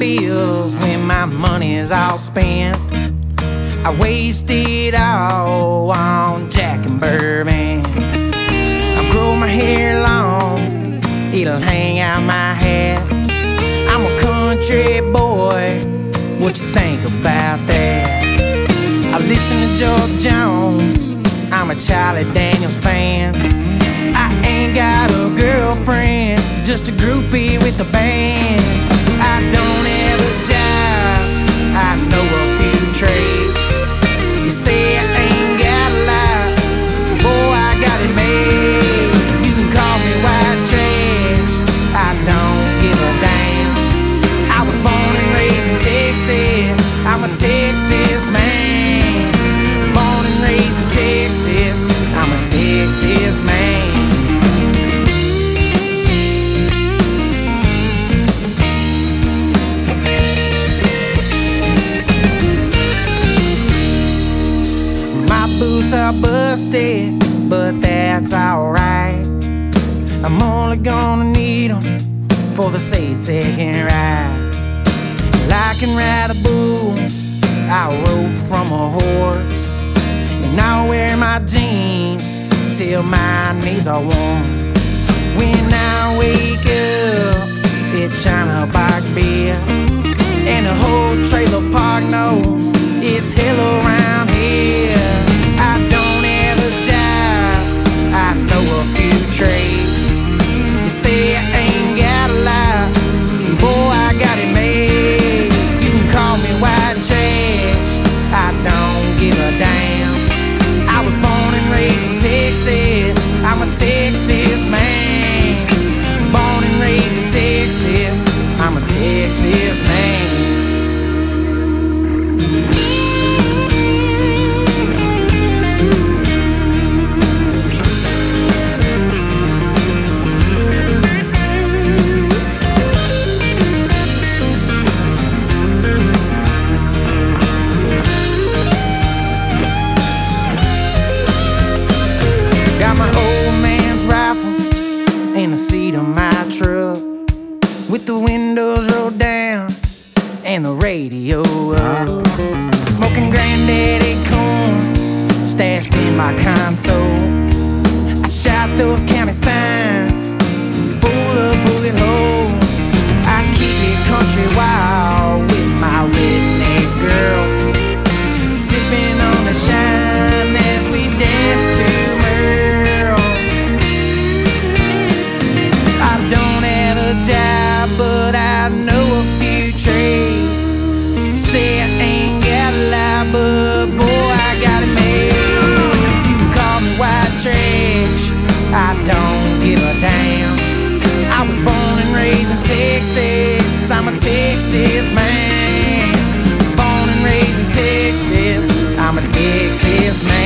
bills when my money is all spent. I waste it all on Jack and bourbon. I grow my hair long, it'll hang out my head. I'm a country boy, what you think about that? I listen to George Jones, I'm a Charlie Daniels fan. I ain't got a girlfriend, just a groupie with a band. I don't have a job, I know a few trades. You say I ain't got a lot, boy, I got it made. You can call me white trash, I don't give a damn. I was born and raised in Texas, I'm a Texas man. Born and raised in Texas, I'm a Texas man. Boots are busted, but that's alright. I'm only gonna need them for the second ride. I can ride a bull, I rode from a horse, and I wear my jeans till my knees are warm. When I wake up, it's China Box beer, and the whole trailer park knows it's hell around here. I don't have a job, I know a few trades. You say I ain't got a lot, boy, I got it made. You can call me white trash, I don't give a damn. I was born and raised in Texas, I'm a Texas man. Born and raised in Texas, I'm a Texas man. Got my old man's rifle in the seat of my truck, with the windows rolled down and the radio up. Smoking granddaddy corn stashed in my console. I shot those county signs full of bullet holes. I keep it country wild with my redneck girl, sipping on the shine as we dance to Merle. I don't have a job, but I know a few trades. Say I ain't got a lot, but boy, I got it made. You can call me white trash, I don't give a damn. I was born and raised in Texas, I'm a Texas man. Born and raised in Texas, I'm a Texas man.